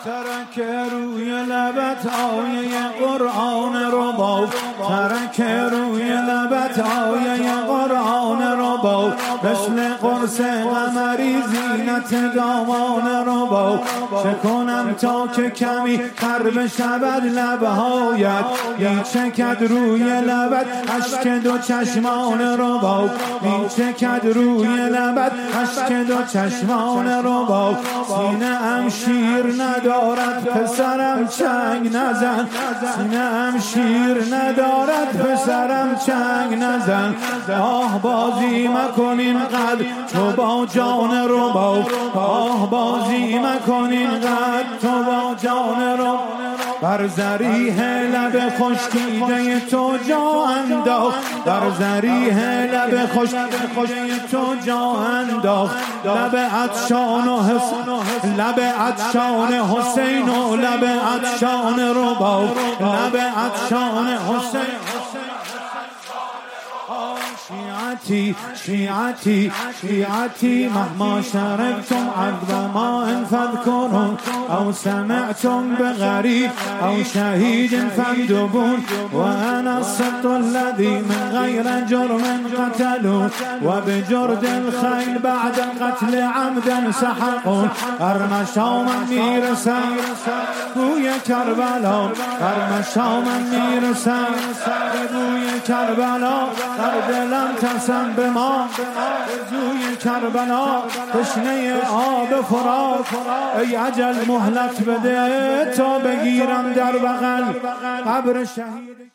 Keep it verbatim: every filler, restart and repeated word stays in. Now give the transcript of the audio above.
ترک روی لبت آیه قرآن رو با ترک روی لبت آیه قرآن رو با مثل قرص قمری زینت دامان رو با چه کنم تا که کمی تر بشود لبهایت میچکد روی لبت اشک دو چشمان رو با میچکد روی لبت اشک دو چشمان رو با سینه ام شیر ندارد پسرم چنگ نزن سینه ام شیر ندارد پسرم چنگ نزن آه بازی مکن اینقدر تو با جان رو با آه بازی مکن اینقدر تو با جان رو بر ذریح لب خشکیده تو جا انداخت بر ذریح لب خشکیده تو جا انداخت لب عطشان و حسین لب عطشان حسین و لب عطشان رباب لب عطشان حسین شيعتي شيعتي شيعتي مهما شربتم عذب ماء فاذكرون أو سمعتم بغريب أو شهيد فاندبون وأنا السبط الذي من غير جرم قتلون وبجرد الخيل بعد القتل عمدا سحقون ارمشا من میرسم روی کربلا ارمشا من میرسم روی کربلا در دلم ترسم به ما روی کربلا تشنه آب فرات ای اجل مهلت بده تا بگیرم در بغل قبر شهید